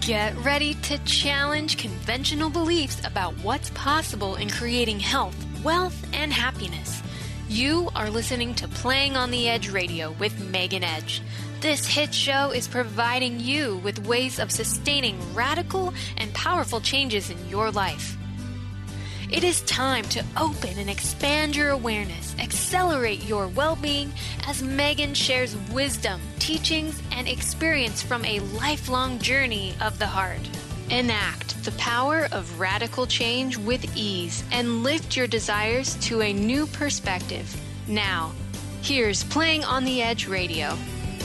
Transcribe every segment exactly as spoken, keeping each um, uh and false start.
Get ready to challenge conventional beliefs about what's possible in creating health, wealth, and happiness. You are listening to Playing on the Edge Radio with Megan Edge. This hit show is providing you with ways of sustaining radical and powerful changes in your life. It is time to open and expand your awareness, accelerate your well-being as Megan shares wisdom, teachings, and experience from a lifelong journey of the heart. Enact the power of radical change with ease and lift your desires to a new perspective. Now, here's Playing on the Edge Radio.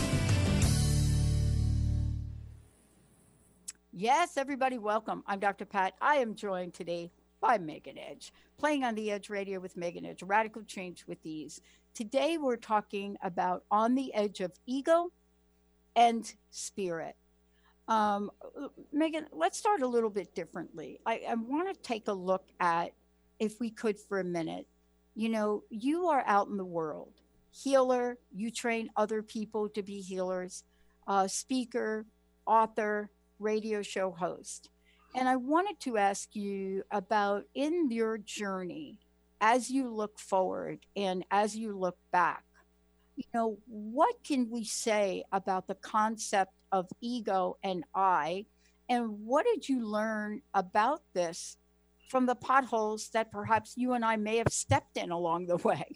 Yes, everybody, welcome. I'm Doctor Pat. I am joined today by Megan Edge, Playing on the Edge Radio with Megan Edge, Radical Change with Ease. Today we're talking about on the edge of ego and spirit. Um, Megan, let's start a little bit differently. I, I want to take a look at, if we could for a minute, you know, you are out in the world, healer, you train other people to be healers, uh, speaker, author, radio show host. And I wanted to ask you about, in your journey, as you look forward and as you look back, you know, what can we say about the concept of ego and I, and what did you learn about this from the potholes that perhaps you and I may have stepped in along the way?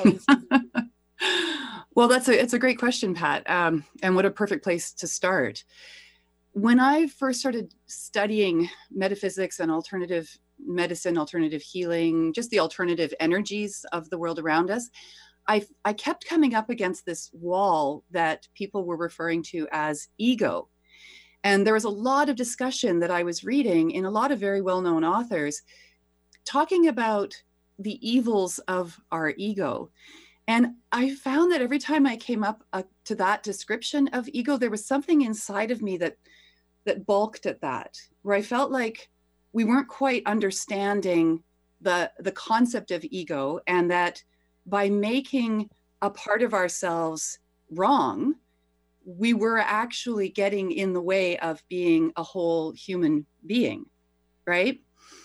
Well, that's a, it's a great question, Pat. Um, and what a perfect place to start. When I first started studying metaphysics and alternative medicine, alternative healing, just the alternative energies of the world around us, I, I kept coming up against this wall that people were referring to as ego. And there was a lot of discussion that I was reading in a lot of very well-known authors talking about the evils of our ego. And I found that every time I came up uh, to that description of ego, there was something inside of me that that balked at that, where I felt like we weren't quite understanding the, the concept of ego, and that by making a part of ourselves wrong, we were actually getting in the way of being a whole human being, right?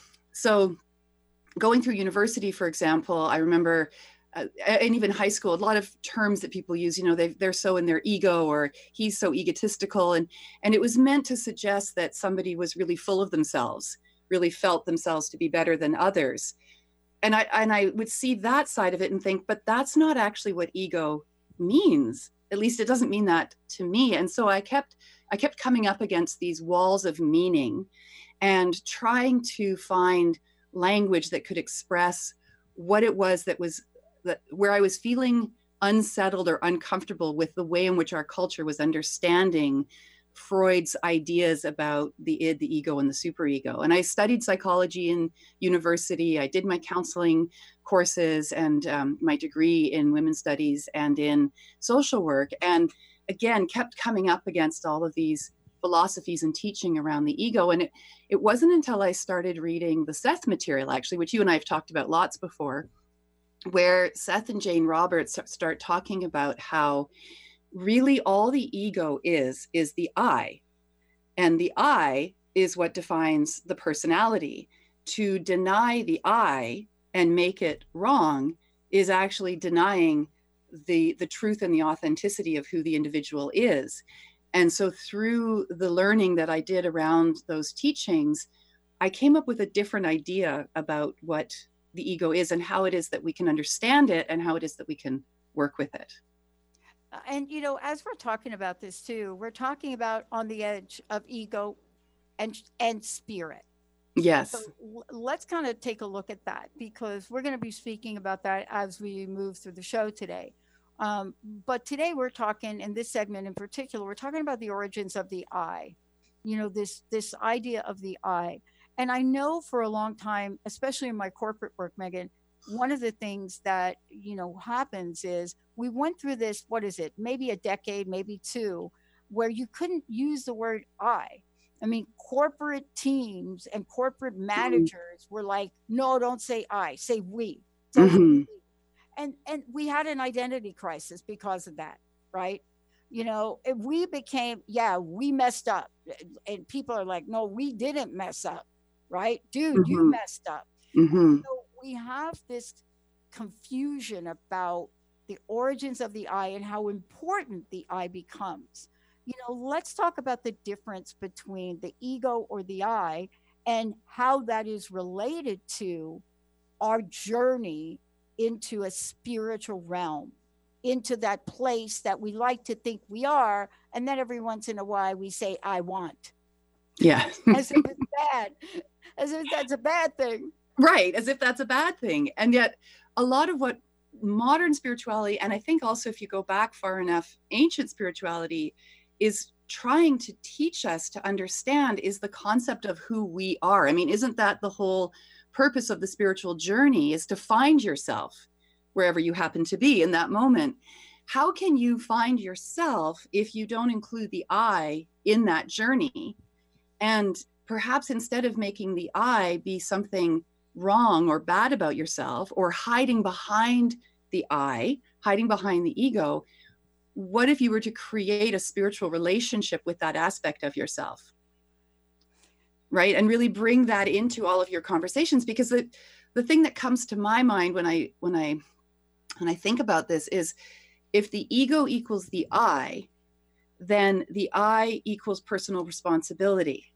So going through university, for example, I remember Uh, and even high school, a lot of terms that people use, you know, they they're so in their ego, or he's so egotistical. And, and it was meant to suggest that somebody was really full of themselves, really felt themselves to be better than others. And I, and I would see that side of it and think, but that's not actually what ego means. At least it doesn't mean that to me. And so I kept, I kept coming up against these walls of meaning and trying to find language that could express what it was that was that where I was feeling unsettled or uncomfortable with the way in which our culture was understanding Freud's ideas about the id, the ego, and the superego. And I studied psychology in university. I did my counseling courses and um, my degree in women's studies and in social work. And again, kept coming up against all of these philosophies and teaching around the ego. And it, it wasn't until I started reading the Seth material, actually, which you and I have talked about lots before, where Seth and Jane Roberts start talking about how really all the ego is, is the I. And the I is what defines the personality. To deny the I and make it wrong is actually denying the, the truth and the authenticity of who the individual is. And so through the learning that I did around those teachings, I came up with a different idea about what the ego is and how it is that we can understand it and how it is that we can work with it. And, you know, as we're talking about this too, we're talking about on the edge of ego and, and spirit. Yes. So let's kind of take a look at that, because we're going to be speaking about that as we move through the show today. Um, but today we're talking, in this segment in particular, we're talking about the origins of the I, you know, this, this idea of the I. And I know for a long time, especially in my corporate work, Megan, one of the things that, you know, happens is we went through this, what is it, maybe a decade, maybe two, where you couldn't use the word I. I mean, corporate teams and corporate managers mm-hmm. were like, no, don't say I, say we. Mm-hmm. we. And, and we had an identity crisis because of that, right? You know, if we became, yeah, we messed up. And people are like, no, we didn't mess up, right? Dude, you Mm-hmm. messed up. Mm-hmm. So we have this confusion about the origins of the I and how important the I becomes. You know, let's talk about the difference between the ego or the I and how that is related to our journey into a spiritual realm, into that place that we like to think we are. And then every once in a while we say, I want, Yeah. as if it's bad, as if that's a bad thing. Right. As if that's a bad thing. And yet, a lot of what modern spirituality, and I think also if you go back far enough, ancient spirituality is trying to teach us to understand is the concept of who we are. I mean, isn't that the whole purpose of the spiritual journey, is to find yourself wherever you happen to be in that moment? How can you find yourself if you don't include the I in that journey? And perhaps instead of making the I be something wrong or bad about yourself, or hiding behind the I, hiding behind the ego, what if you were to create a spiritual relationship with that aspect of yourself? Right? And really bring that into all of your conversations. Because the, the thing that comes to my mind when I when I when I think about this is, if the ego equals the I, then the I equals personal responsibility.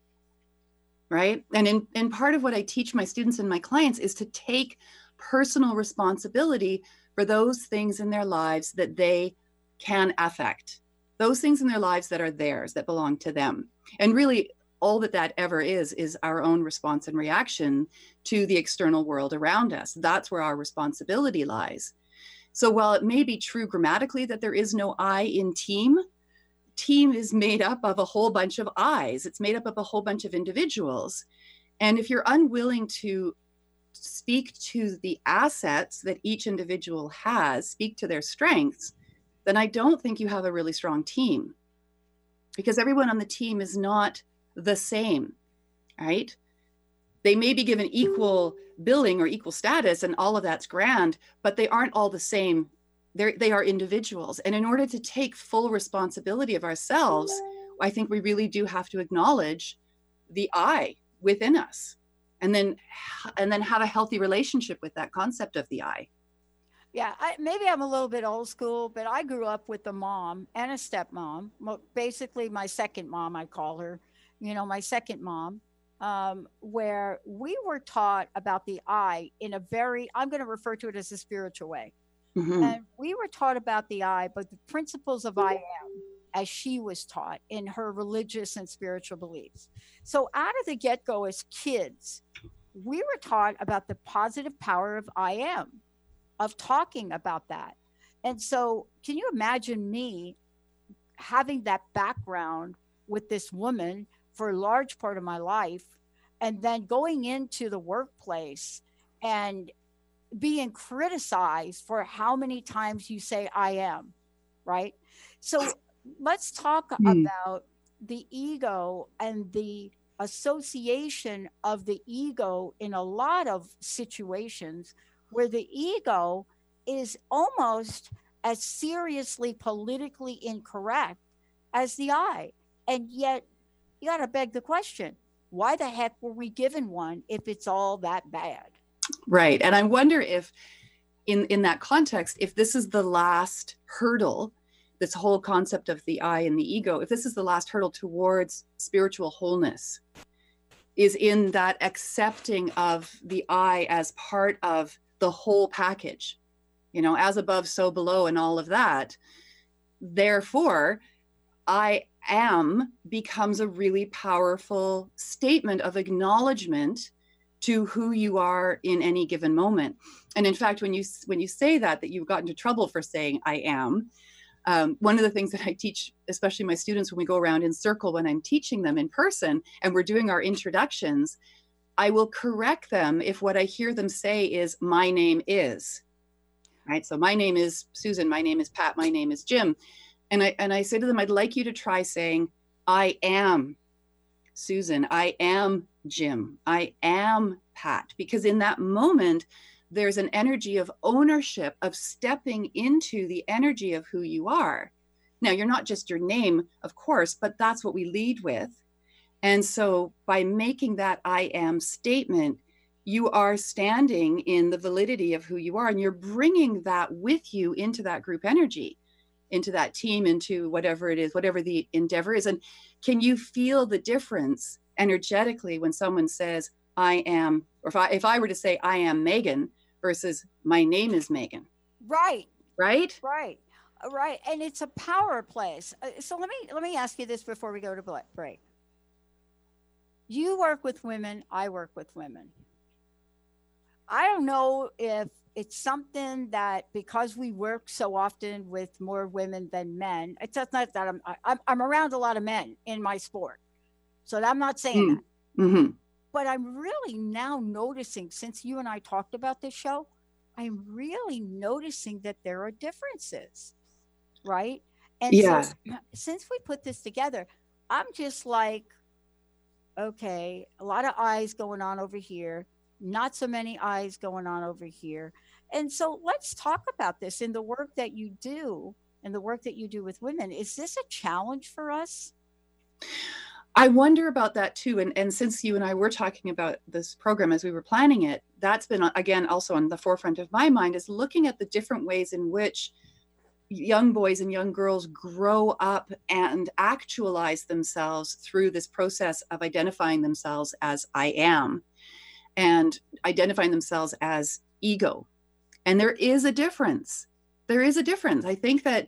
Right? And in, in part of what I teach my students and my clients is to take personal responsibility for those things in their lives that they can affect, those things in their lives that are theirs, that belong to them. And really, all that that ever is, is our own response and reaction to the external world around us. That's where our responsibility lies. So while it may be true grammatically that there is no I in team, team is made up of a whole bunch of I's. It's made up of a whole bunch of individuals. And if you're unwilling to speak to the assets that each individual has, speak to their strengths, then I don't think you have a really strong team, because everyone on the team is not the same, right? They may be given equal billing or equal status, and all of that's grand, but they aren't all the same. They're, they are individuals. And in order to take full responsibility of ourselves, I think we really do have to acknowledge the I within us, and then and then have a healthy relationship with that concept of the I. Yeah, I, maybe I'm a little bit old school, but I grew up with a mom and a stepmom. Well, basically, my second mom, I call her, you know, my second mom, um, where we were taught about the I in a very, I'm going to refer to it as a spiritual way. Mm-hmm. And we were taught about the I, but the principles of I am, as she was taught in her religious and spiritual beliefs. So out of the get go, as kids, we were taught about the positive power of I am, of talking about that. And so, can you imagine me having that background with this woman for a large part of my life, and then going into the workplace and being criticized for how many times you say I am, right? So let's talk Mm. about the ego and the association of the ego in a lot of situations where the ego is almost as seriously politically incorrect as the I. And yet you got to beg the question, why the heck were we given one if it's all that bad? Right. And I wonder if in, in that context, if this is the last hurdle, this whole concept of the I and the ego, if this is the last hurdle towards spiritual wholeness, is in that accepting of the I as part of the whole package, you know, as above, so below, and all of that. Therefore, I am becomes a really powerful statement of acknowledgement to who you are in any given moment. And in fact, when you when you say that, that you've gotten into trouble for saying I am, um, one of the things that I teach, especially my students when we go around in circle, when I'm teaching them in person and we're doing our introductions, I will correct them if what I hear them say is my name is, right? So my name is Susan, my name is Pat, my name is Jim. And I and I say to them, I'd like you to try saying, I am Susan, I am Jim, I am Pat, because in that moment, there's an energy of ownership, of stepping into the energy of who you are. Now, you're not just your name, of course, but that's what we lead with. And so by making that I am statement, you are standing in the validity of who you are, and you're bringing that with you into that group energy, into that team, into whatever it is, whatever the endeavor is. And can you feel the difference energetically when someone says, I am, or if I, if I were to say, I am Megan versus my name is Megan. Right. Right? Right. Right. And it's a power place. Uh, So let me, let me ask you this before we go to bla- break. You work with women. I work with women. I don't know if it's something that because we work so often with more women than men, it's just not that I'm, I'm, I'm around a lot of men in my sport. So I'm not saying Mm. that. Mm-hmm. But I'm really now noticing, since you and I talked about this show, I'm really noticing that there are differences, right? And Yeah. so since we put this together, I'm just like, okay, a lot of eyes going on over here, not so many eyes going on over here. And so let's talk about this in the work that you do and the work that you do with women. Is this a challenge for us? I wonder about that too. And, and since you and I were talking about this program as we were planning it, that's been, again, also on the forefront of my mind, is looking at the different ways in which young boys and young girls grow up and actualize themselves through this process of identifying themselves as I am and identifying themselves as ego. And there is a difference. There is a difference. I think that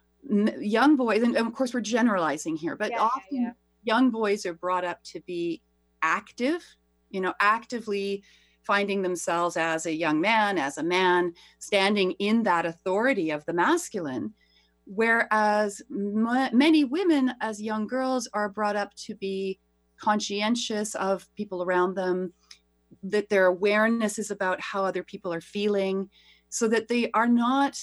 young boys, and of course we're generalizing here, but Yeah, yeah, often yeah. young boys are brought up to be active, you know, actively finding themselves as a young man, as a man, standing in that authority of the masculine. Whereas m- many women as young girls are brought up to be conscientious of people around them, that their awareness is about how other people are feeling, so that they are not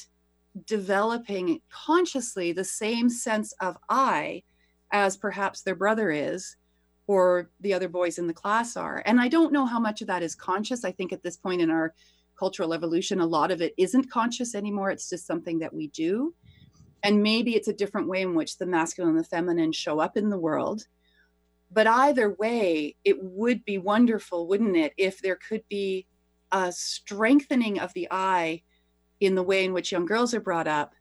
developing consciously the same sense of I as perhaps their brother is, or the other boys in the class are. And I don't know how much of that is conscious. I think at this point in our cultural evolution, a lot of it isn't conscious anymore. It's just something that we do. And maybe it's a different way in which the masculine and the feminine show up in the world. But either way, it would be wonderful, wouldn't it, if there could be a strengthening of the I in the way in which young girls are brought up,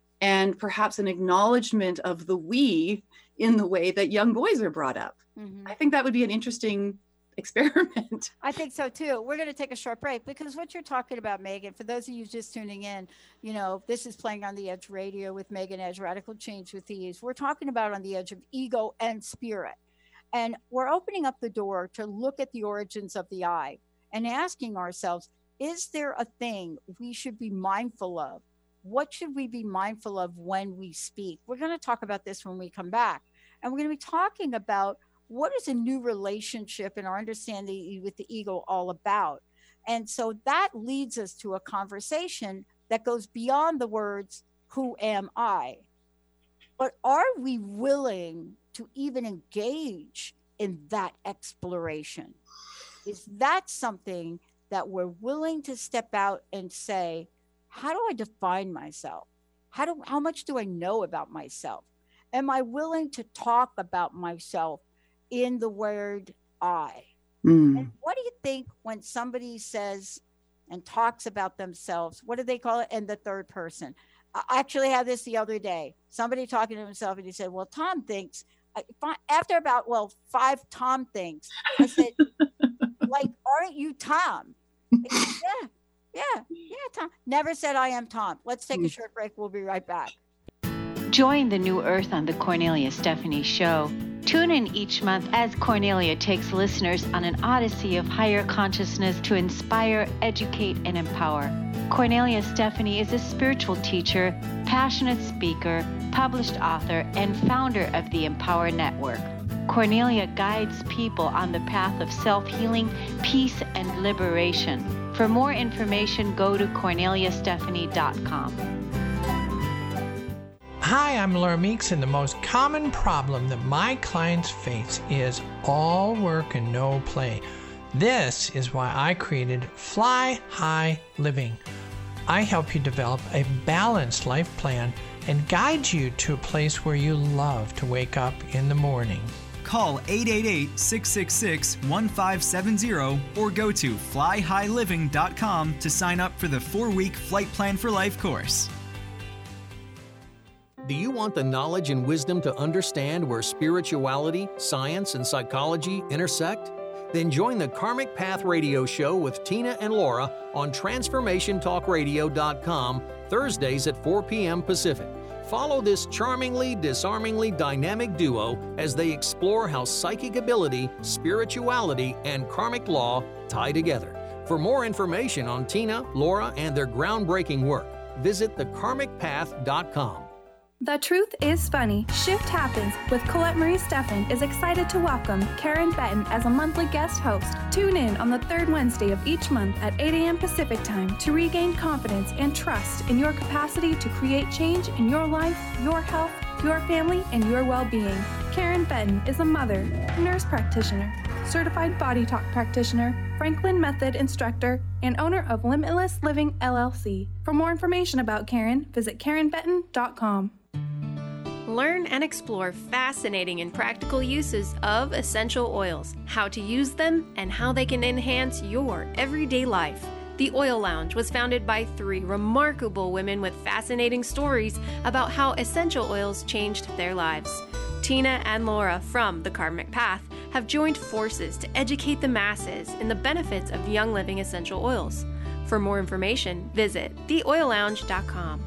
and perhaps an acknowledgement of the we in the way that young boys are brought up. Mm-hmm. I think that would be an interesting experiment. I think so too. We're going to take a short break because what you're talking about, Megan, for those of you just tuning in, you know, this is Playing on the Edge Radio with Megan Edge, Radical Change with Ease. We're talking about on the edge of ego and spirit. And we're opening up the door to look at the origins of the I and asking ourselves, is there a thing we should be mindful of? What should we be mindful of when we speak? We're going to talk about this when we come back. And we're going to be talking about what is a new relationship in our understanding with the ego all about. And so that leads us to a conversation that goes beyond the words, who am I? But are we willing to even engage in that exploration? Is that something that we're willing to step out and say, how do I define myself? How do, how much do I know about myself? Am I willing to talk about myself in the word I? Mm. And what do you think when somebody says and talks about themselves? What do they call it? In the third person. I actually had this the other day. Somebody talking to himself and he said, well, Tom thinks, after about, well, five Tom thinks, I said, like, aren't you Tom? He said, yeah, yeah, yeah, Tom. Never said I am Tom. Let's take a short break. We'll be right back. Join the New Earth on the Cornelia Stephanie Show. Tune in each month as Cornelia takes listeners on an odyssey of higher consciousness to inspire, educate, and empower. Cornelia Stephanie is a spiritual teacher, passionate speaker, published author, and founder of the Empower Network. Cornelia guides people on the path of self-healing, peace, and liberation. For more information, go to cornelia stephanie dot com. Hi, I'm Laura Meeks, and the most common problem that my clients face is all work and no play. This is why I created Fly High Living. I help you develop a balanced life plan and guide you to a place where you love to wake up in the morning. Call eight eight eight, six six six, one five seven zero or go to fly high living dot com to sign up for the four-week Flight Plan for Life course. Do you want the knowledge and wisdom to understand where spirituality, science, and psychology intersect? Then join the Karmic Path Radio Show with Tina and Laura on transformation talk radio dot com Thursdays at four p.m. Pacific. Follow this charmingly, disarmingly dynamic duo as they explore how psychic ability, spirituality, and karmic law tie together. For more information on Tina, Laura, and their groundbreaking work, visit the karmic path dot com. The Truth is Funny. Shift Happens with Colette Marie Steffen is excited to welcome Karen Benton as a monthly guest host. Tune in on the third Wednesday of each month at eight a.m. Pacific Time to regain confidence and trust in your capacity to create change in your life, your health, your family, and your well-being. Karen Benton is a mother, nurse practitioner, certified body talk practitioner, Franklin Method instructor, and owner of Limitless Living L L C. For more information about Karen, visit karen benton dot com. Learn and explore fascinating and practical uses of essential oils, how to use them, and how they can enhance your everyday life. The Oil Lounge was founded by three remarkable women with fascinating stories about how essential oils changed their lives. Tina and Laura from The Karmic Path have joined forces to educate the masses in the benefits of Young Living essential oils. For more information, visit the oil lounge dot com.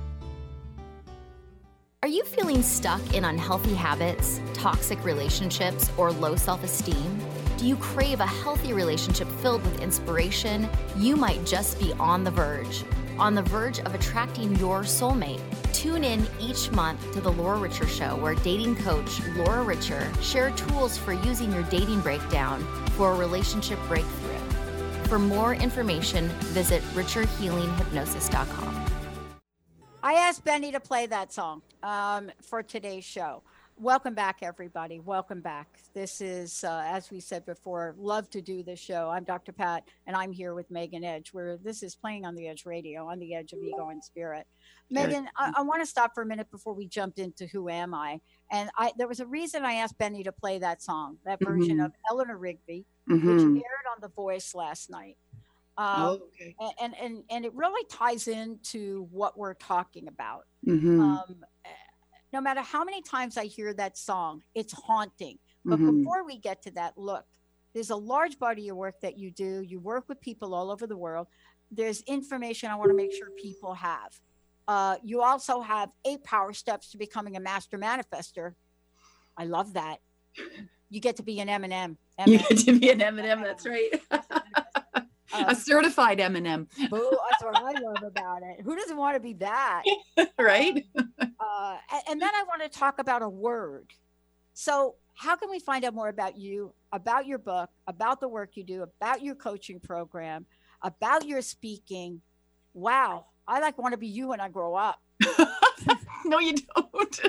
Are you feeling stuck in unhealthy habits, toxic relationships, or low self-esteem? Do you crave a healthy relationship filled with inspiration? You might just be on the verge. On the verge of attracting your soulmate. Tune in each month to The Laura Richer Show, where dating coach Laura Richer shares tools for using your dating breakdown for a relationship breakthrough. For more information, visit richer healing hypnosis dot com. I asked Benny to play that song um, for today's show. Welcome back, everybody. Welcome back. This is, uh, as we said before, love to do this show. I'm Doctor Pat, and I'm here with Megan Edge, where this is Playing on the Edge Radio, on the edge of ego and spirit. Megan, I, I want to stop for a minute before we jumped into Who Am I? And I, there was a reason I asked Benny to play that song, that version mm-hmm. of Eleanor Rigby, mm-hmm. which aired on The Voice last night. Um, oh, okay. and, and, and it really ties into what we're talking about. Mm-hmm. Um, no matter how many times I hear that song, it's haunting. But mm-hmm. before we get to that, look, there's a large body of work that you do. You work with people all over the world. There's information I want to make sure people have. Uh, you also have eight power steps to becoming a master manifester. I love that. You get to be an M and M. You get to be an M and M, that's right. Uh, a certified M and M. Boo, that's what I love about it. Who doesn't want to be that? Right? Uh, and, and then I want to talk about a word. So how can we find out more about you, about your book, about the work you do, about your coaching program, about your speaking? Wow. I like want to be you when I grow up. No, you don't.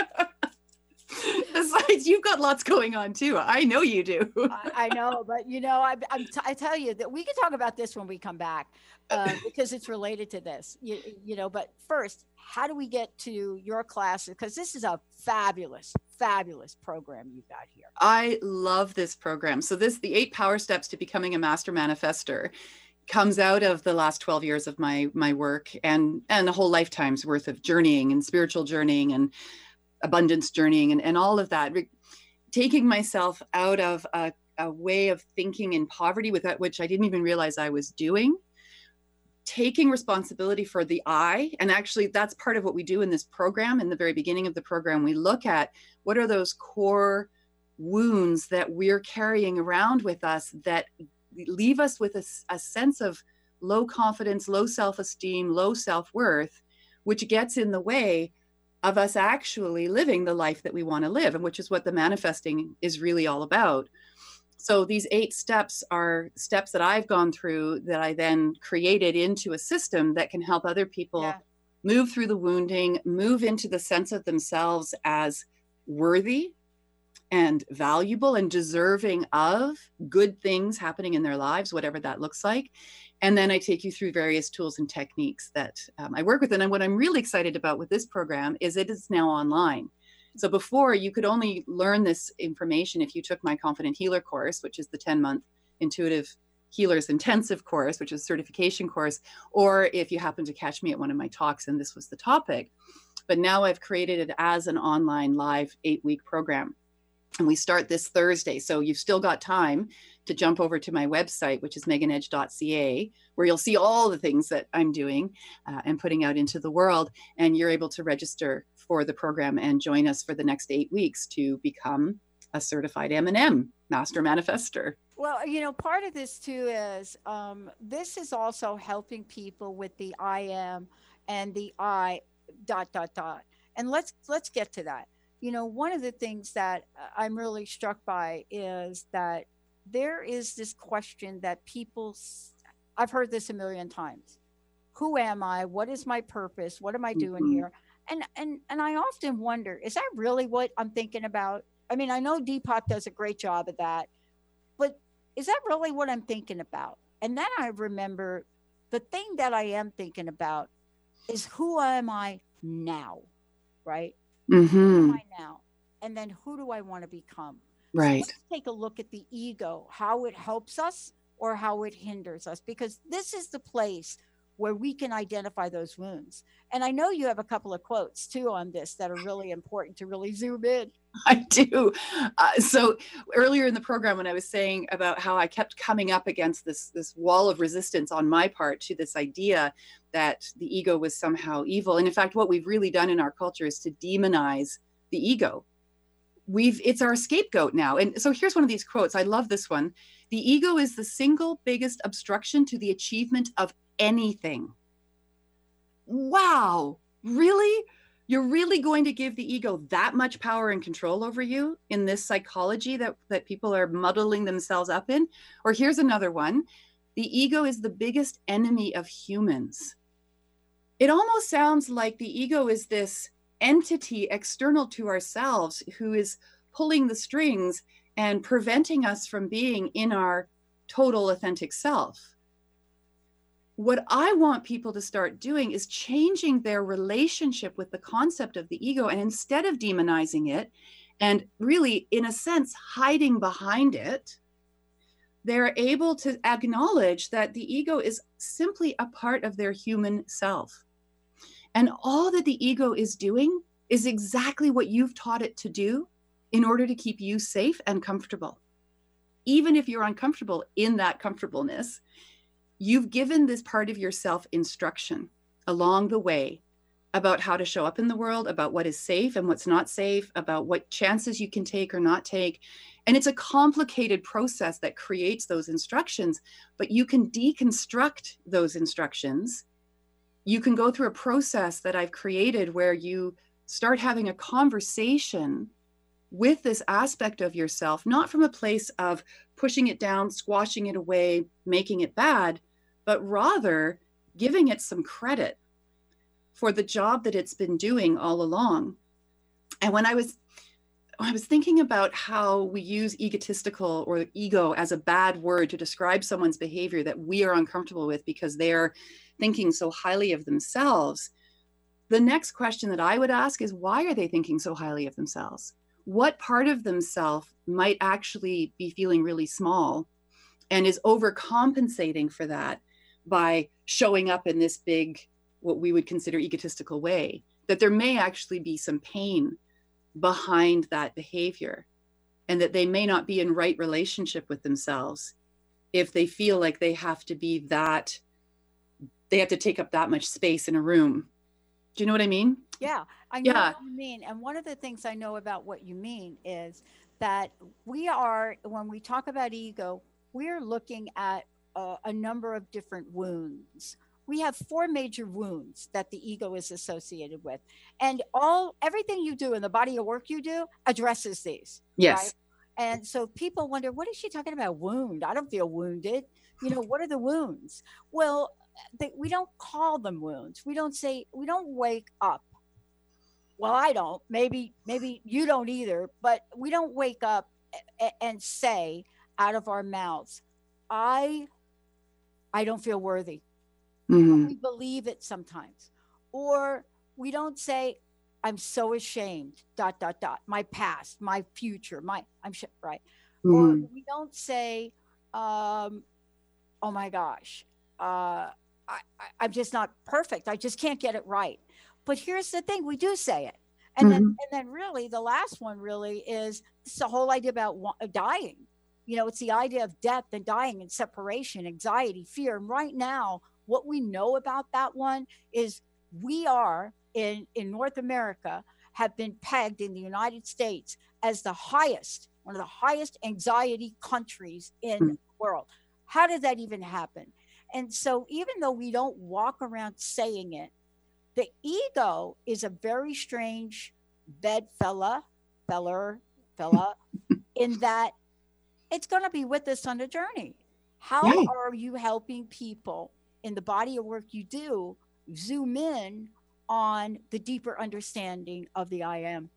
Besides, you've got lots going on too. I know you do. I, I know, but you know, I, I'm t- I tell you that we can talk about this when we come back uh, because it's related to this. You, you know, but first, how do we get to your classes? Because this is a fabulous, fabulous program you've got here. I love this program. So this, the eight power steps to becoming a master manifester, comes out of the last twelve years of my my work and and a whole lifetime's worth of journeying and spiritual journeying and abundance journeying and, and all of that, Re- taking myself out of a, a way of thinking in poverty with that, which I didn't even realize I was doing, taking responsibility for the I. And actually that's part of what we do in this program. In the very beginning of the program, we look at what are those core wounds that we're carrying around with us that leave us with a, a sense of low confidence, low self-esteem, low self-worth, which gets in the way of us actually living the life that we want to live, and which is what the manifesting is really all about. So these eight steps are steps that I've gone through that I then created into a system that can help other people yeah. move through the wounding, move into the sense of themselves as worthy, and valuable and deserving of good things happening in their lives, whatever that looks like. And then I take you through various tools and techniques that um, I work with. And what I'm really excited about with this program is it is now online. So before, you could only learn this information if you took my Confident Healer course, which is the ten month Intuitive Healers Intensive course, which is a certification course, or if you happen to catch me at one of my talks and this was the topic. But now I've created it as an online live eight week program. And we start this Thursday. So you've still got time to jump over to my website, which is megan edge dot c a, where you'll see all the things that I'm doing uh, and putting out into the world. And you're able to register for the program and join us for the next eight weeks to become a certified M and M, Master Manifester. Well, you know, part of this too is um, this is also helping people with the I am and the I dot, dot, dot. And let's let's get to that. You know, one of the things that I'm really struck by is that there is this question that people, I've heard this a million times. Who am I? What is my purpose? What am I doing mm-hmm. here? And, and, and I often wonder, is that really what I'm thinking about? I mean, I know Deepak does a great job of that, but is that really what I'm thinking about? And then I remember the thing that I am thinking about is who am I now, right? Mm-hmm. Who am I now? And then who do I want to become? Right. So let's take a look at the ego, how it helps us or how it hinders us, because this is the place where we can identify those wounds. And I know you have a couple of quotes too on this that are really important to really zoom in. I do. Uh, so earlier in the program, when I was saying about how I kept coming up against this, this wall of resistance on my part to this idea that the ego was somehow evil. And in fact, what we've really done in our culture is to demonize the ego. We've, it's our scapegoat now. And so here's one of these quotes. I love this one. The ego is the single biggest obstruction to the achievement of anything. Wow. Really? You're really going to give the ego that much power and control over you in this psychology that, that people are muddling themselves up in? Or here's another one. The ego is the biggest enemy of humans. It almost sounds like the ego is this entity external to ourselves who is pulling the strings and preventing us from being in our total authentic self. What I want people to start doing is changing their relationship with the concept of the ego. And instead of demonizing it and really, in a sense, hiding behind it, they're able to acknowledge that the ego is simply a part of their human self. And all that the ego is doing is exactly what you've taught it to do in order to keep you safe and comfortable. Even if you're uncomfortable in that comfortableness, you've given this part of yourself instruction along the way about how to show up in the world, about what is safe and what's not safe, about what chances you can take or not take. And it's a complicated process that creates those instructions, but you can deconstruct those instructions. You can go through a process that I've created where you start having a conversation with this aspect of yourself, not from a place of pushing it down, squashing it away, making it bad, but rather giving it some credit for the job that it's been doing all along. And when I was I was thinking about how we use egotistical or ego as a bad word to describe someone's behavior that we are uncomfortable with because they're thinking so highly of themselves, the next question that I would ask is, why are they thinking so highly of themselves? What part of themselves might actually be feeling really small and is overcompensating for that by showing up in this big, what we would consider egotistical way, that there may actually be some pain behind that behavior and that they may not be in right relationship with themselves if they feel like they have to be that, they have to take up that much space in a room. Do you know what I mean? Yeah, I know Yeah. what you mean. And one of the things I know about what you mean is that we are, when we talk about ego, we're looking at a, a number of different wounds. We have four major wounds that the ego is associated with. And all everything you do in the body of work you do addresses these. Yes. Right? And so people wonder, what is she talking about? Wound? I don't feel wounded. You know, what are the wounds? Well, they, we don't call them wounds. We don't say, we don't wake up well, I don't, maybe, maybe you don't either, but we don't wake up a- and say out of our mouths, I, I don't feel worthy. Mm-hmm. We believe it sometimes. Or we don't say, I'm so ashamed, dot, dot, dot, my past, my future, my, I'm sh- right. Mm-hmm. Or we don't say, um, oh my gosh, uh, I, I, I'm just not perfect. I just can't get it right. But here's the thing, we do say it. And Mm-hmm. then, and then really the last one really is this the whole idea about wa- dying. You know, it's the idea of death and dying and separation, anxiety, fear. And right now, what we know about that one is we are in, in North America have been pegged in the United States as the highest, one of the highest anxiety countries in Mm. the world. How did that even happen? And so even though we don't walk around saying it, the ego is a very strange bedfella, feller, fella, in that it's going to be with us on the journey. How Yeah. are you helping people in the body of work you do zoom in on the deeper understanding of the I am?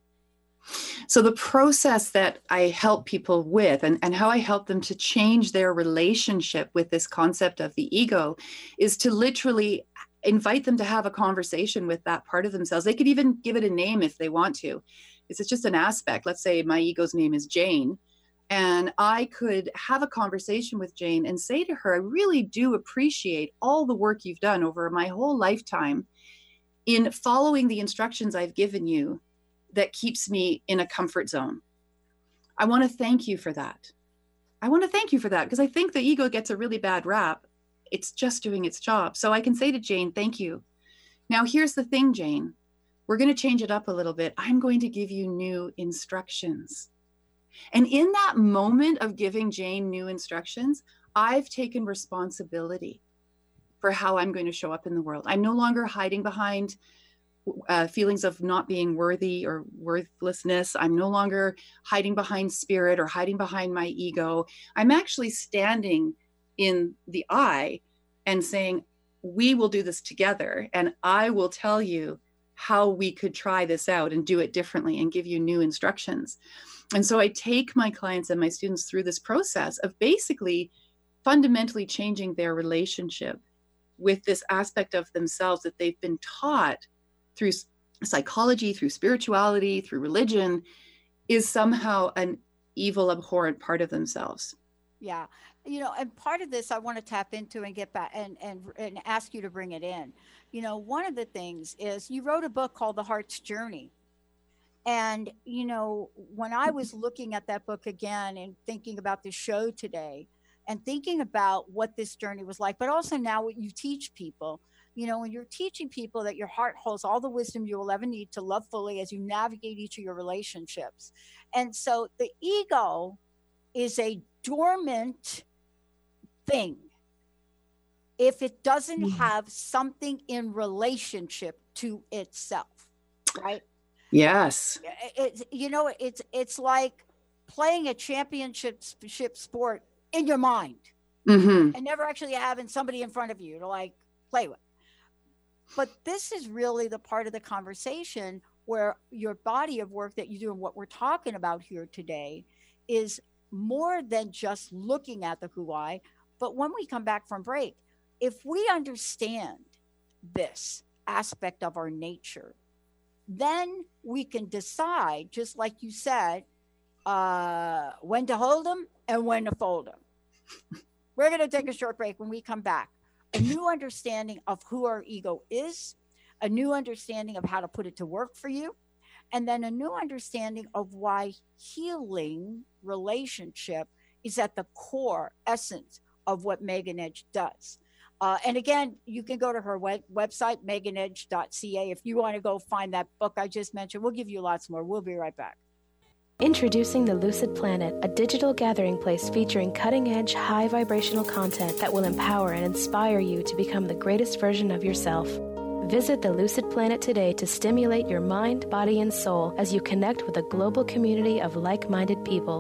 So the process that I help people with and, and how I help them to change their relationship with this concept of the ego is to literally invite them to have a conversation with that part of themselves. They could even give it a name if they want to. It's just an aspect. Let's say my ego's name is Jane. And I could have a conversation with Jane and say to her, I really do appreciate all the work you've done over my whole lifetime in following the instructions I've given you that keeps me in a comfort zone. I want to thank you for that. I want to thank you for that because I think the ego gets a really bad rap. It's just doing its job. So I can say to Jane, thank you. Now, here's the thing, Jane. We're going to change it up a little bit. I'm going to give you new instructions. And in that moment of giving Jane new instructions, I've taken responsibility for how I'm going to show up in the world. I'm no longer hiding behind uh, feelings of not being worthy or worthlessness. I'm no longer hiding behind spirit or hiding behind my ego. I'm actually standing in the I and saying, we will do this together. And I will tell you how we could try this out and do it differently and give you new instructions. And so I take my clients and my students through this process of basically fundamentally changing their relationship with this aspect of themselves that they've been taught through psychology, through spirituality, through religion, is somehow an evil, abhorrent part of themselves. Yeah. You know, and part of this I want to tap into and get back and, and, and ask you to bring it in. You know, one of the things is you wrote a book called The Heart's Journey. And, you know, when I was looking at that book again and thinking about the show today and thinking about what this journey was like, but also now what you teach people, you know, when you're teaching people that your heart holds all the wisdom you will ever need to love fully as you navigate each of your relationships. And so the ego is a dormant thing if it doesn't mm-hmm. have something in relationship to itself, right? Yes. It's, you know, it's, it's like playing a championship sport in your mind mm-hmm. and never actually having somebody in front of you to like play with. But this is really the part of the conversation where your body of work that you do and what we're talking about here today is more than just looking at the who I, but when we come back from break, if we understand this aspect of our nature, then we can decide, just like you said, uh, when to hold them and when to fold them. We're going to take a short break. When we come back, a new understanding of who our ego is, a new understanding of how to put it to work for you, and then a new understanding of why healing relationship is at the core essence of what Megan Edge does. Uh, and again, you can go to her web- website, megan edge dot c a. If you want to go find that book I just mentioned, we'll give you lots more. We'll be right back. Introducing the Lucid Planet, a digital gathering place featuring cutting-edge, high-vibrational content that will empower and inspire you to become the greatest version of yourself. Visit the Lucid Planet today to stimulate your mind, body, and soul as you connect with a global community of like-minded people.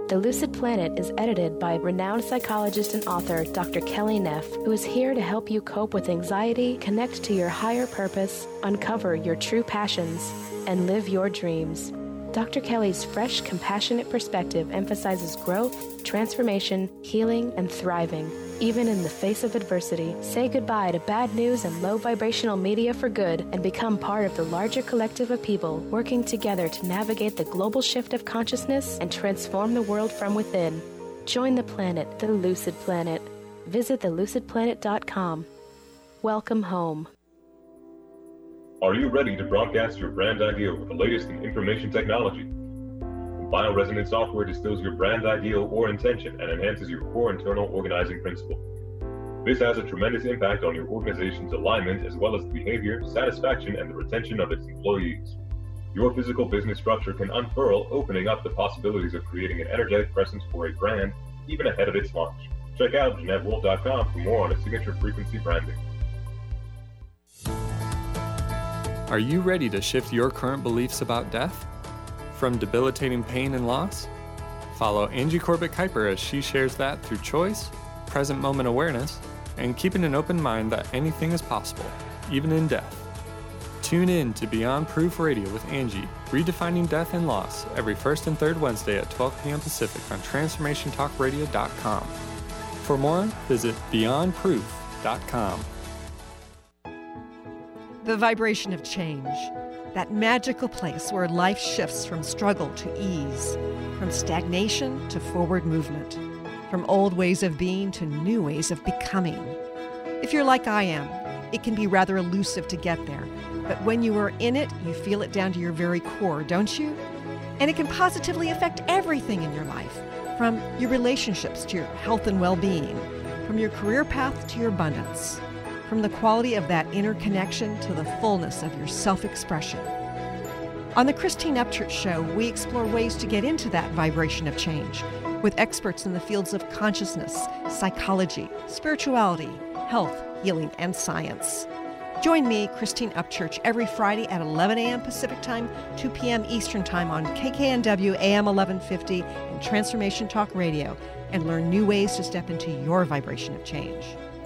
The Lucid Planet is edited by renowned psychologist and author Doctor Kelly Neff, who is here to help you cope with anxiety, connect to your higher purpose, uncover your true passions, and live your dreams. Doctor Kelly's fresh, compassionate perspective emphasizes growth, transformation, healing, and thriving. Even in the face of adversity, say goodbye to bad news and low vibrational media for good and become part of the larger collective of people working together to navigate the global shift of consciousness and transform the world from within. Join the planet, the Lucid Planet. Visit the lucid planet dot com. Welcome home. Are you ready to broadcast your brand ideal with the latest in information technology? Bioresonance software distills your brand ideal or intention and enhances your core internal organizing principle. This has a tremendous impact on your organization's alignment as well as the behavior, satisfaction, and the retention of its employees. Your physical business structure can unfurl, opening up the possibilities of creating an energetic presence for a brand even ahead of its launch. Check out Jeanette Wolf dot com for more on its signature frequency branding. Are you ready to shift your current beliefs about death? From debilitating pain and loss? Follow Angie Corbett Kuiper as she shares that through choice, present moment awareness, and keeping an open mind that anything is possible, even in death. Tune in to Beyond Proof Radio with Angie, redefining death and loss, every first and third Wednesday at twelve p.m. Pacific on transformation talk radio dot com. For more, visit beyond proof dot com. The vibration of change. That magical place where life shifts from struggle to ease, from stagnation to forward movement, from old ways of being to new ways of becoming. If you're like I am, it can be rather elusive to get there, but when you are in it, you feel it down to your very core, don't you? And it can positively affect everything in your life, from your relationships to your health and well-being, from your career path to your abundance, from the quality of that inner connection to the fullness of your self-expression. On the Christine Upchurch Show, we explore ways to get into that vibration of change with experts in the fields of consciousness, psychology, spirituality, health, healing, and science. Join me, Christine Upchurch, every Friday at eleven a.m. Pacific Time, two p.m. Eastern Time on K K N W A M eleven fifty and Transformation Talk Radio, and learn new ways to step into your vibration of change.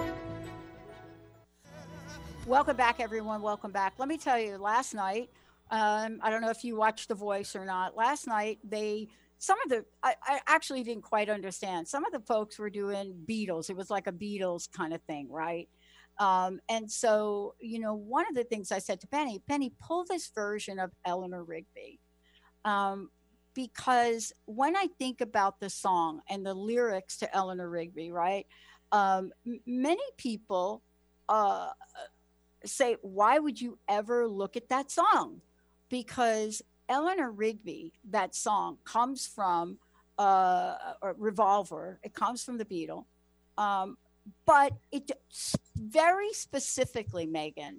Welcome back, everyone. Welcome back. Let me tell you, last night, um, I don't know if you watched The Voice or not. Last night, they, some of the, I, I actually didn't quite understand. Some of the folks were doing Beatles. It was like a Beatles kind of thing, right? Um, and so, you know, one of the things I said to Penny, Penny, pull this version of Eleanor Rigby. Um, because when I think about the song and the lyrics to Eleanor Rigby, right? Um, m- many people, uh, say, why would you ever look at that song? Because Eleanor Rigby, that song, comes from uh, a Revolver. It comes from the Beatles. Um, but it very specifically, Megan,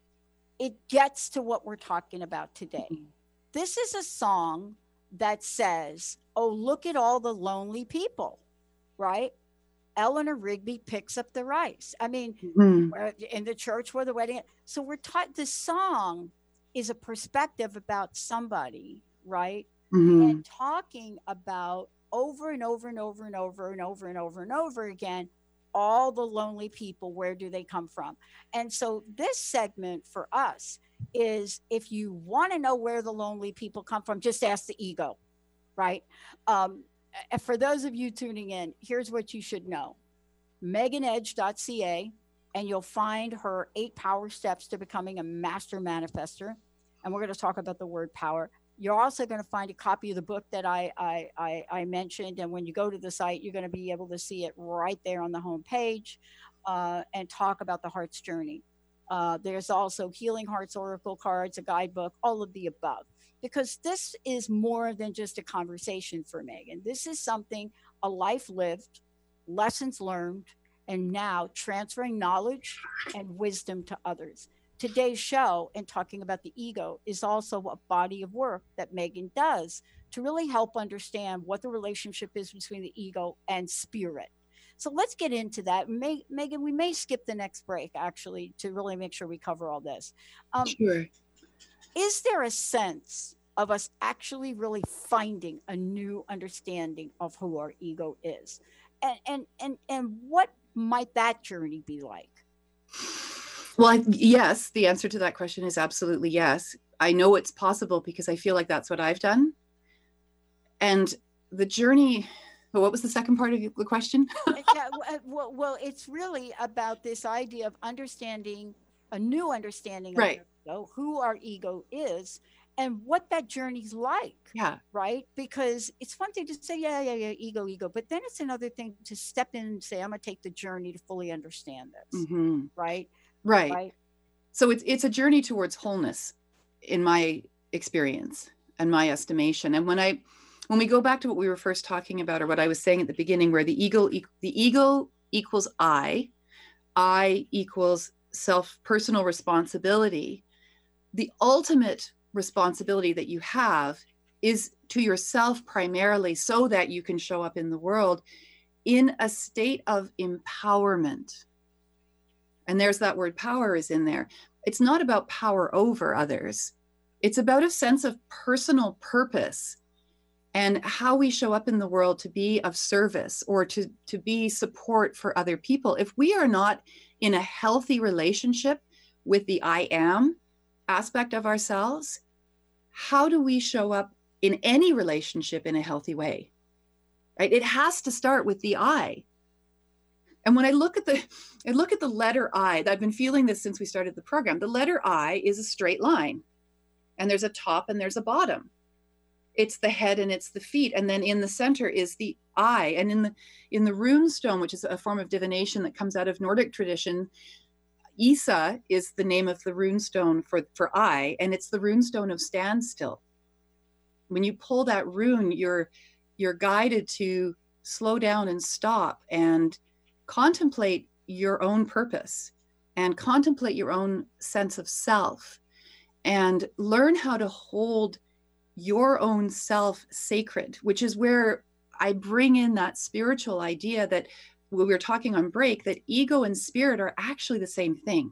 it gets to what we're talking about today. Mm-hmm. This is a song that says, oh, look at all the lonely people, right? Eleanor Rigby picks up the rice. I mean, mm-hmm. in the church where the wedding. So we're taught this song is a perspective about somebody, right? Mm-hmm. And talking about over and over and over and over and over and over and over again, all the lonely people, where do they come from? And so this segment for us is, if you want to know where the lonely people come from, just ask the ego, right? Um, For those of you tuning in, here's what you should know. megan edge dot c a, and you'll find her eight power steps to becoming a master manifester. And we're going to talk about the word power. You're also going to find a copy of the book that I, I, I, I mentioned. And when you go to the site, you're going to be able to see it right there on the home page, uh, and talk about the heart's journey. Uh, there's also Healing Hearts Oracle cards, a guidebook, all of the above. Because this is more than just a conversation for Megan. This is something, a life lived, lessons learned, and now transferring knowledge and wisdom to others. Today's show, and talking about the ego, is also a body of work that Megan does to really help understand what the relationship is between the ego and spirit. So let's get into that. May, Megan, we may skip the next break, actually, to really make sure we cover all this. Um, sure. Is there a sense of us actually really finding a new understanding of who our ego is. And and and, and what might that journey be like? Well, I, yes, the answer to that question is absolutely yes. I know it's possible because I feel like that's what I've done. And the journey, well, what was the second part of the question? yeah, well, well, it's really about this idea of understanding, a new understanding right. of our ego, who our ego is, and what that journey's like. Yeah. Right? Because it's one thing to say, yeah, yeah, yeah, ego, ego. But then it's another thing to step in and say, I'm going to take the journey to fully understand this. Mm-hmm. Right? Right. Right. So it's it's a journey towards wholeness in my experience and my estimation. And when I when we go back to what we were first talking about, or what I was saying at the beginning, where the ego the ego equals I, I equals self personal responsibility. The ultimate responsibility that you have is to yourself primarily, so that you can show up in the world in a state of empowerment. And there's that word power is in there. It's not about power over others. It's about a sense of personal purpose and how we show up in the world to be of service or to, to be support for other people. If we are not in a healthy relationship with the I am aspect of ourselves, how do we show up in any relationship in a healthy way? Right? It has to start with the I. And when I look at the, I look at the letter I, I've been feeling this since we started the program. The letter I is a straight line, and there's a top and there's a bottom. It's the head and it's the feet, and then in the center is the eye. And in the in the rune stone, which is a form of divination that comes out of Nordic tradition, Isa is the name of the rune stone for for I, and it's the rune stone of standstill. When you pull that rune, you're you're guided to slow down and stop and contemplate your own purpose and contemplate your own sense of self and learn how to hold your own self sacred, which is where I bring in that spiritual idea that we were talking on break, that ego and spirit are actually the same thing.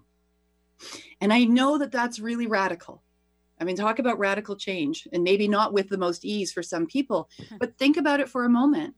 And I know that that's really radical. I mean, talk about radical change, and maybe not with the most ease for some people, but think about it for a moment.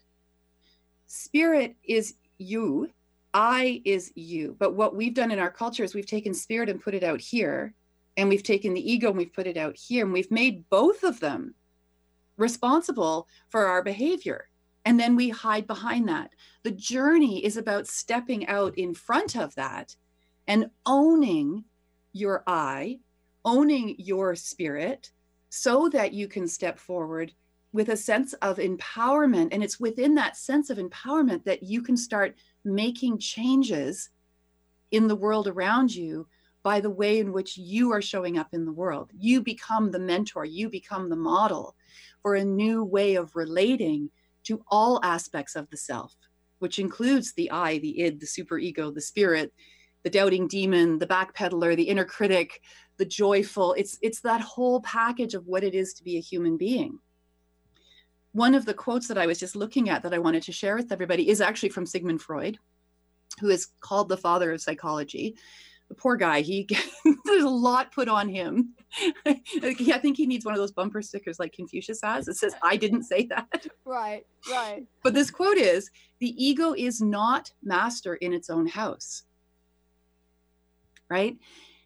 Spirit is you, I is you. But what we've done in our culture is we've taken spirit and put it out here, and we've taken the ego and we've put it out here, and we've made both of them responsible for our behavior. And then we hide behind that. The journey is about stepping out in front of that and owning your I, owning your spirit, so that you can step forward with a sense of empowerment. And it's within that sense of empowerment that you can start making changes in the world around you by the way in which you are showing up in the world. You become the mentor, you become the model for a new way of relating to all aspects of the self, which includes the I, the id, the superego, the spirit, the doubting demon, the backpedaler, the inner critic, the joyful. It's, it's that whole package of what it is to be a human being. One of the quotes that I was just looking at that I wanted to share with everybody is actually from Sigmund Freud, who is called the father of psychology. The poor guy, he there's a lot put on him. I think he needs one of those bumper stickers like Confucius has. It says, I didn't say that. Right, right. But this quote is, the ego is not master in its own house. Right?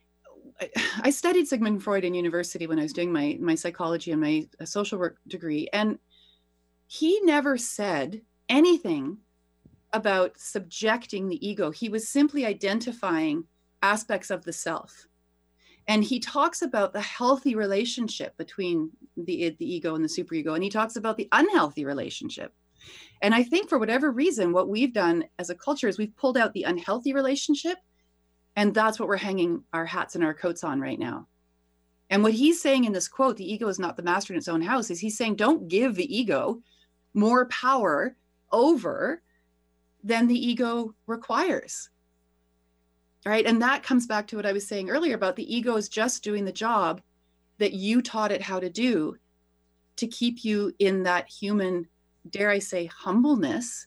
I studied Sigmund Freud in university when I was doing my, my psychology and my social work degree. And he never said anything about subjecting the ego. He was simply identifying aspects of the self. And he talks about the healthy relationship between the id, the ego, and the superego. And he talks about the unhealthy relationship. And I think for whatever reason, what we've done as a culture is we've pulled out the unhealthy relationship. And that's what we're hanging our hats and our coats on right now. And what he's saying in this quote, the ego is not the master in its own house, is he's saying, don't give the ego more power over than the ego requires. Right? And that comes back to what I was saying earlier about the ego is just doing the job that you taught it how to do to keep you in that human, dare I say, humbleness.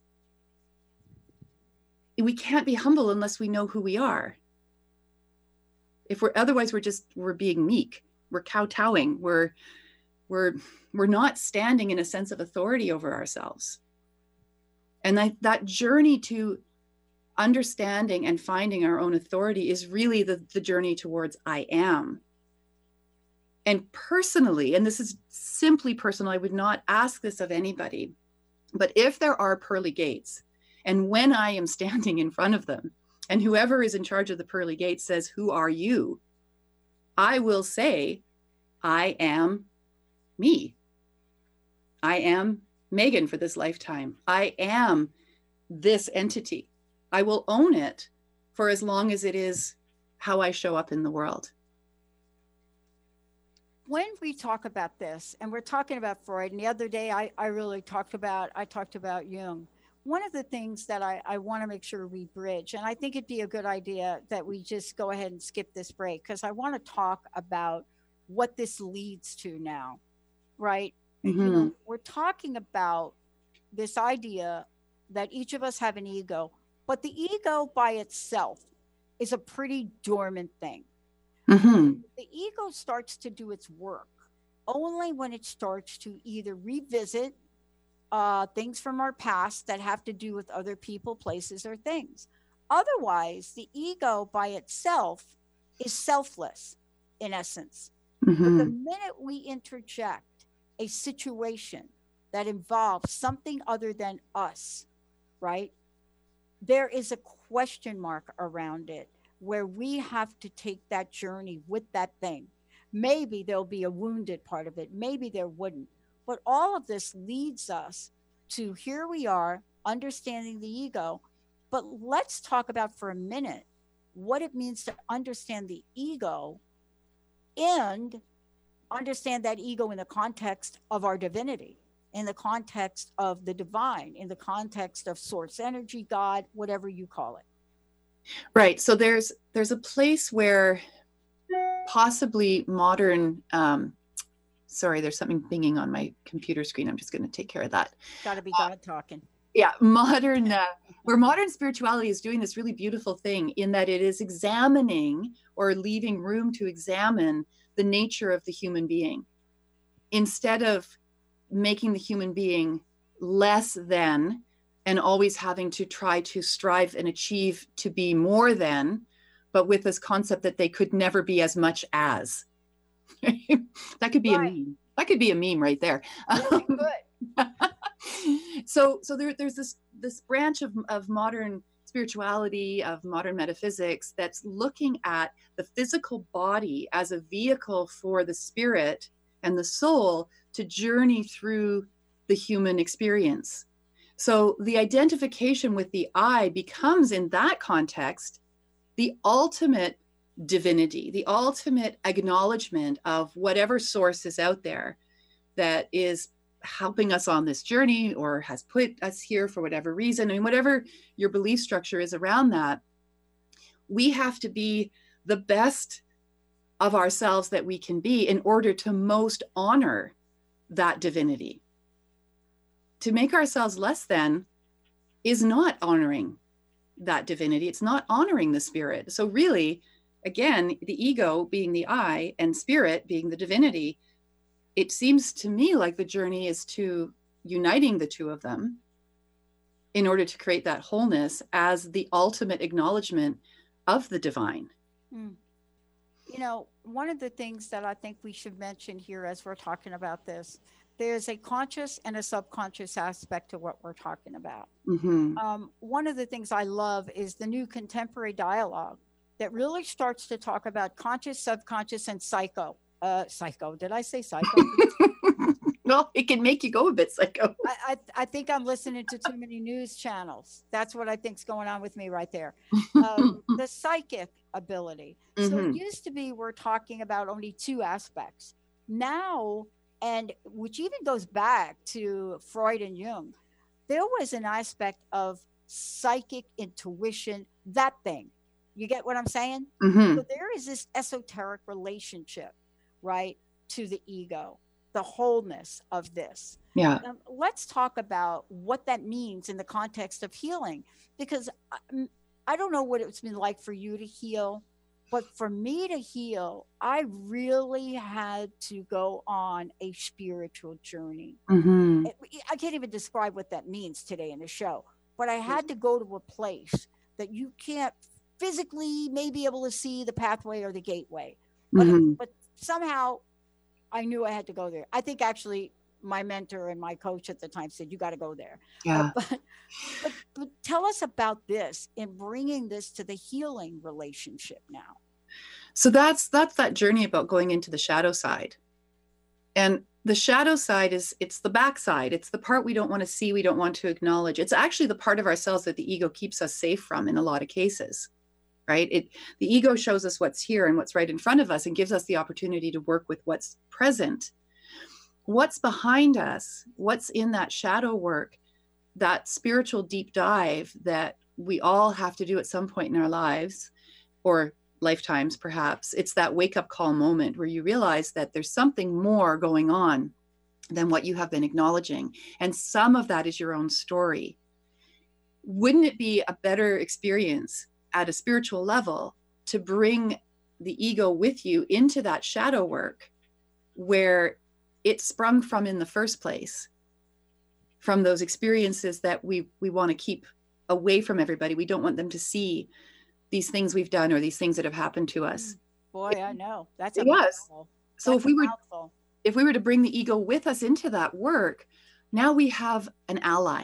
We can't be humble unless we know who we are. If we're otherwise, we're just, we're being meek. We're kowtowing. We're, we're we're not standing in a sense of authority over ourselves. And that, that journey to understanding and finding our own authority is really the, the journey towards I am. And personally, and this is simply personal, I would not ask this of anybody, but if there are pearly gates, and when I am standing in front of them, and whoever is in charge of the pearly gates says, "Who are you?" I will say, I am me. I am Megan for this lifetime. I am this entity. I will own it for as long as it is how I show up in the world. When we talk about this, and we're talking about Freud, and the other day I, I really talked about, I talked about Jung. One of the things that I, I want to make sure we bridge, and I think it'd be a good idea that we just go ahead and skip this break, because I want to talk about what this leads to now, right? Mm-hmm. You know, we're talking about this idea that each of us have an ego, but the ego by itself is a pretty dormant thing. Mm-hmm. The ego starts to do its work only when it starts to either revisit uh, things from our past that have to do with other people, places, or things. Otherwise, the ego by itself is selfless in essence. Mm-hmm. But the minute we interject a situation that involves something other than us, right, there is a question mark around it where we have to take that journey with that thing. Maybe there'll be a wounded part of it. Maybe there wouldn't. But all of this leads us to here we are, understanding the ego. But let's talk about for a minute what it means to understand the ego and understand that ego in the context of our divinity, in the context of the divine, in the context of source energy, God, whatever you call it. Right. So there's there's a place where possibly modern, um, sorry, there's something binging on my computer screen. I'm just going to take care of that. Got to be God uh, talking. Yeah, modern, uh, where modern spirituality is doing this really beautiful thing in that it is examining or leaving room to examine the nature of the human being instead of making the human being less than and always having to try to strive and achieve to be more than, but with this concept that they could never be as much as. That could be right. a meme. That could be a meme right there. Really good. so so there, there's this this branch of, of modern spirituality, of modern metaphysics, that's looking at the physical body as a vehicle for the spirit and the soul to journey through the human experience. So the identification with the I becomes, in that context, the ultimate divinity, the ultimate acknowledgement of whatever source is out there that is helping us on this journey or has put us here for whatever reason. I mean, whatever your belief structure is around that, we have to be the best of ourselves that we can be in order to most honor that divinity. To make ourselves less than is not honoring that divinity. It's not honoring the spirit. So really, again, the ego being the I and spirit being the divinity, it seems to me like the journey is to uniting the two of them in order to create that wholeness as the ultimate acknowledgement of the divine. Mm. You know, one of the things that I think we should mention here as we're talking about this, there's a conscious and a subconscious aspect to what we're talking about. Mm-hmm. Um, one of the things I love is the new contemporary dialogue that really starts to talk about conscious, subconscious, and psycho. Uh, psycho. Did I say psycho? Well, it can make you go a bit psycho. I, I, I think I'm listening to too many news channels. That's what I think's going on with me right there. Um, the psychic ability. Mm-hmm. So it used to be we're talking about only two aspects. Now, and which even goes back to Freud and Jung, there was an aspect of psychic intuition, that thing. You get what I'm saying? Mm-hmm. So there is this esoteric relationship, right, to the ego, the wholeness of this. Yeah. Um, let's talk about what that means in the context of healing, because I, I don't know what it's been like for you to heal, But for me to heal, I really had to go on a spiritual journey. Mm-hmm. I can't even describe what that means today in the show, but I had to go to a place that you can't physically maybe able to see the pathway or the gateway, but, Mm-hmm. but somehow I knew I had to go there. I think actually my mentor and my coach at the time said, you got to go there. Yeah. Uh, but, but, but tell us about this and bringing this to the healing relationship now. So that's that's that journey about going into the shadow side. And the shadow side is, it's the backside. It's the part we don't want to see, we don't want to acknowledge. It's actually the part of ourselves that the ego keeps us safe from in a lot of cases, right? It the ego shows us what's here and what's right in front of us and gives us the opportunity to work with what's present. What's behind us, what's in that shadow work, that spiritual deep dive that we all have to do at some point in our lives, or lifetimes perhaps. It's that wake-up call moment where you realize that there's something more going on than what you have been acknowledging. And some of that is your own story. Wouldn't it be a better experience at a spiritual level to bring the ego with you into that shadow work where it sprung from in the first place, from those experiences that we we want to keep away from everybody? We don't want them to see these things we've done or these things that have happened to us. Boy, I know. That's a It was. mouthful. So That's if we a were mouthful. if we were to bring the ego with us into that work, now we have an ally.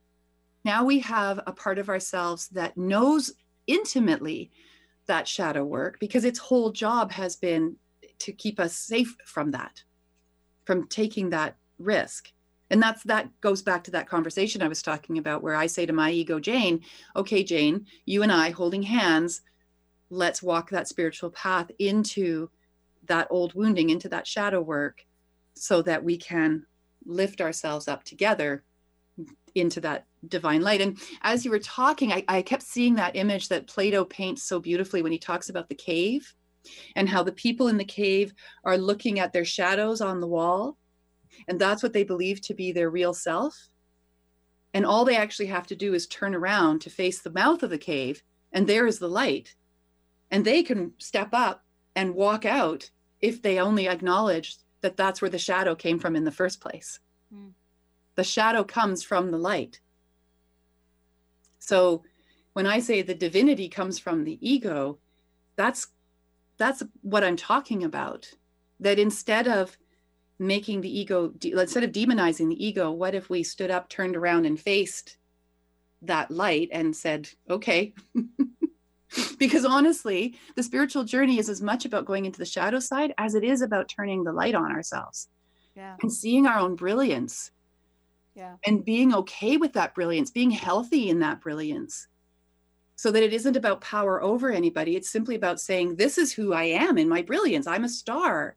Now we have a part of ourselves that knows intimately that shadow work, because its whole job has been to keep us safe from that, from taking that risk. And that's that goes back to that conversation I was talking about, where I say to my ego, Jane, okay, Jane, you and I holding hands, let's walk that spiritual path into that old wounding, into that shadow work, so that we can lift ourselves up together into that divine light. And as you were talking, I, I kept seeing that image that Plato paints so beautifully when he talks about the cave and how the people in the cave are looking at their shadows on the wall. And that's what they believe to be their real self. And all they actually have to do is turn around to face the mouth of the cave, and there is the light. And they can step up and walk out if they only acknowledge that that's where the shadow came from in the first place. Mm. The shadow comes from the light. So when I say the divinity comes from the ego, that's that's what I'm talking about. That instead of making the ego, instead of demonizing the ego, what if we stood up, turned around and faced that light and said, okay. Because honestly, the spiritual journey is as much about going into the shadow side as it is about turning the light on ourselves. Yeah. And seeing our own brilliance. Yeah. And being okay with that brilliance, being healthy in that brilliance. So that it isn't about power over anybody. It's simply about saying, this is who I am in my brilliance. I'm a star.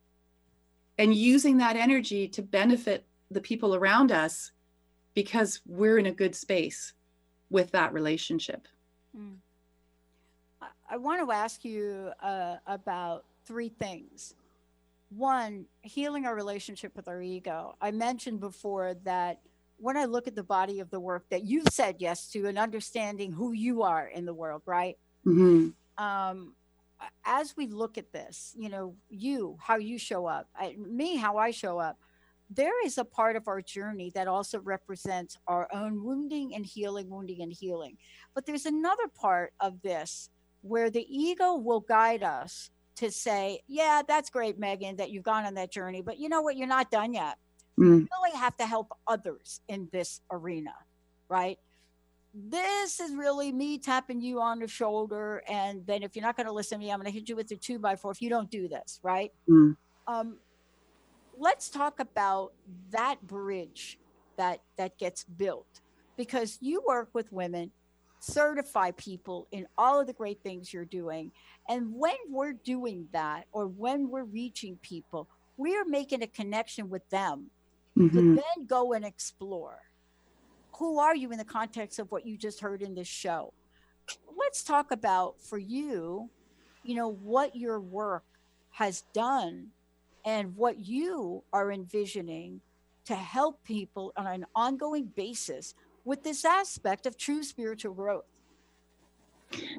And using that energy to benefit the people around us because we're in a good space with that relationship. Mm. I, I want to ask you uh, about three things. One, healing our relationship with our ego. I mentioned before that when I look at the body of the work that you've said yes to and understanding who you are in the world, right? Mm-hmm. Um, as we look at this, you know, you, how you show up, I, me, how I show up, there is a part of our journey that also represents our own wounding and healing, wounding and healing. But there's another part of this where the ego will guide us to say, yeah, that's great, Megan, that you've gone on that journey, but you know what? You're not done yet. Mm. You really have to help others in this arena, right? This is really me tapping you on the shoulder. And then if you're not going to listen to me, I'm going to hit you with the two by four if you don't do this, right? Mm. Um, let's talk about that bridge that that gets built, because you work with women, certify people in all of the great things you're doing. And when we're doing that, or when we're reaching people, we are making a connection with them Mm-hmm. to then go and explore. Who are you in the context of what you just heard in this show? Let's talk about, for you, you know, what your work has done and what you are envisioning to help people on an ongoing basis with this aspect of true spiritual growth.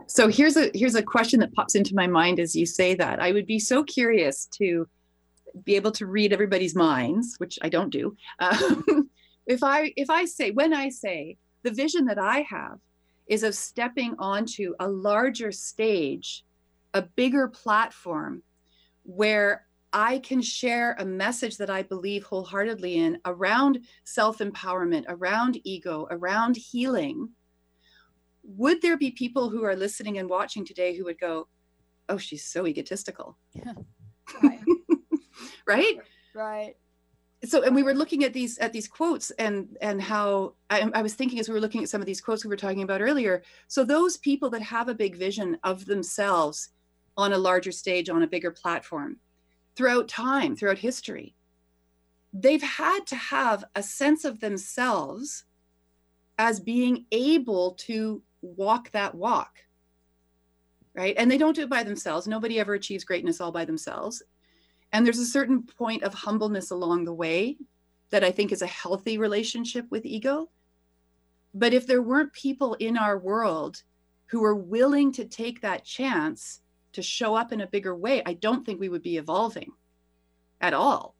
So here's a here's a question that pops into my mind as you say that. I would be so curious to be able to read everybody's minds, which I don't do. Um, if I if I say when I say the vision that I have is of stepping onto a larger stage, a bigger platform where I can share a message that I believe wholeheartedly in around self-empowerment, around ego, around healing. Would there be people who are listening and watching today who would go, oh, she's so egotistical? Right. Right? Right. So, and we were looking at these at these quotes and and how I, I was thinking as we were looking at some of these quotes we were talking about earlier. So those people that have a big vision of themselves on a larger stage, on a bigger platform, throughout time, throughout history, they've had to have a sense of themselves as being able to walk that walk, right? And they don't do it by themselves. Nobody ever achieves greatness all by themselves. And there's a certain point of humbleness along the way that I think is a healthy relationship with ego. But if there weren't people in our world who were willing to take that chance to show up in a bigger way, I don't think we would be evolving at all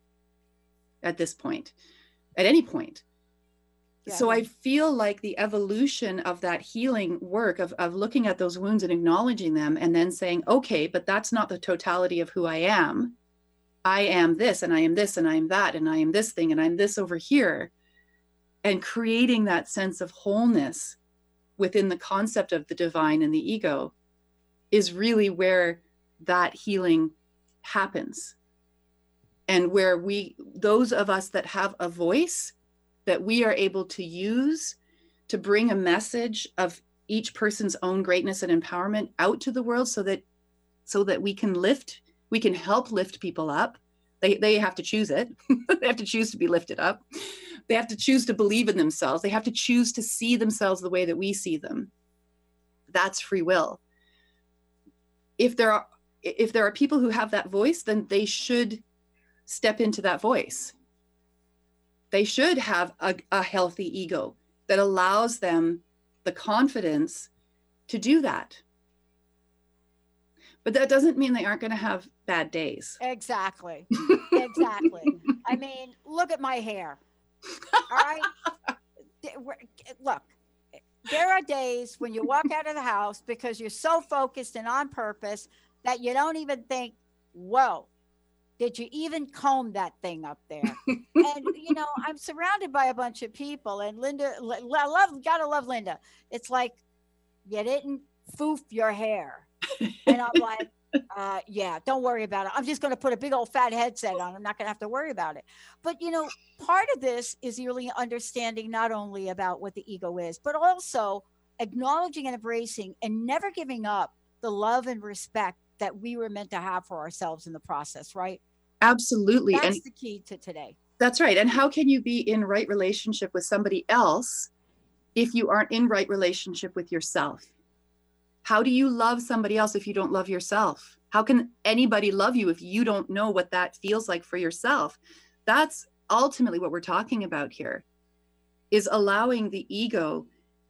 at this point, at any point. Yeah. So I feel like the evolution of that healing work of, of looking at those wounds and acknowledging them and then saying, okay, but that's not the totality of who I am. I am this and I am this and I am that and I am this thing and I'm this over here. And creating that sense of wholeness within the concept of the divine and the ego is really where that healing happens. And where we, those of us that have a voice that we are able to use to bring a message of each person's own greatness and empowerment out to the world so that, so that we can lift, we can help lift people up. They, they have to choose it. They have to choose to be lifted up. They have to choose to believe in themselves. They have to choose to see themselves the way that we see them. That's free will. If there are, if there are people who have that voice, then they should step into that voice. They should have a, a healthy ego that allows them the confidence to do that. But that doesn't mean they aren't going to have bad days. Exactly. Exactly. I mean, look at my hair. All right. Look, there are days when you walk out of the house because you're so focused and on purpose that you don't even think, whoa, did you even comb that thing up there? And, you know, I'm surrounded by a bunch of people, and Linda, I love, gotta love Linda. It's like, you didn't foof your hair. And I'm like, uh, yeah, don't worry about it. I'm just going to put a big old fat headset on. I'm not going to have to worry about it. But, you know, part of this is really understanding not only about what the ego is, but also acknowledging and embracing and never giving up the love and respect that we were meant to have for ourselves in the process, right? Absolutely. That's and the key to today. That's right. And how can you be in right relationship with somebody else if you aren't in right relationship with yourself? How do you love somebody else if you don't love yourself? How can anybody love you if you don't know what that feels like for yourself? That's ultimately what we're talking about here, is allowing the ego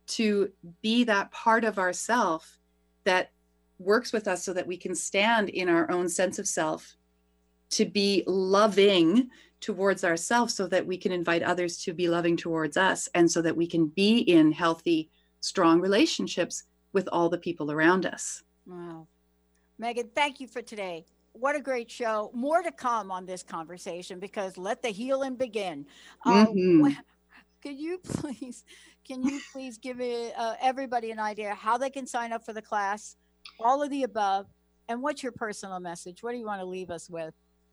to be that part of ourself that works with us so that we can stand in our own sense of self, to be loving towards ourselves so that we can invite others to be loving towards us, and so that we can be in healthy, strong relationships with all the people around us. Wow. Megan, thank you for today. What a great show. More to come on this conversation, because let the healing begin. Mm-hmm. Uh, can you please, can you please give it, uh, everybody an idea how they can sign up for the class, all of the above, and what's your personal message? What do you want to leave us with?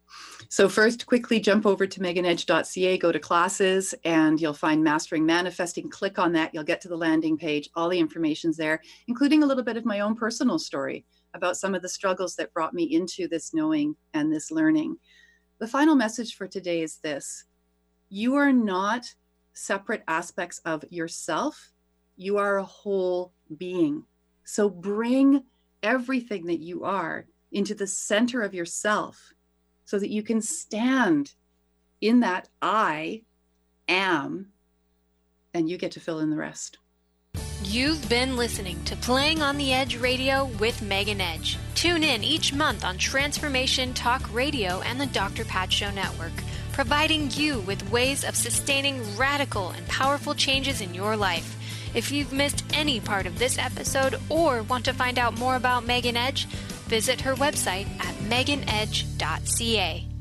So first, quickly jump over to megan edge dot c a, go to classes, and you'll find Mastering Manifesting. Click on that. You'll get to the landing page. All the information's there, including a little bit of my own personal story about some of the struggles that brought me into this knowing and this learning. The final message for today is this: you are not separate aspects of yourself. You are a whole being. So bring everything that you are into the center of yourself, so that you can stand in that I am, and you get to fill in the rest. You've been listening to Playing on the Edge Radio with Megan Edge. Tune in each month on Transformation Talk Radio and the Doctor Pat Show Network, providing you with ways of sustaining radical and powerful changes in your life. If you've missed any part of this episode or want to find out more about Megan Edge, visit her website at megan edge dot c a.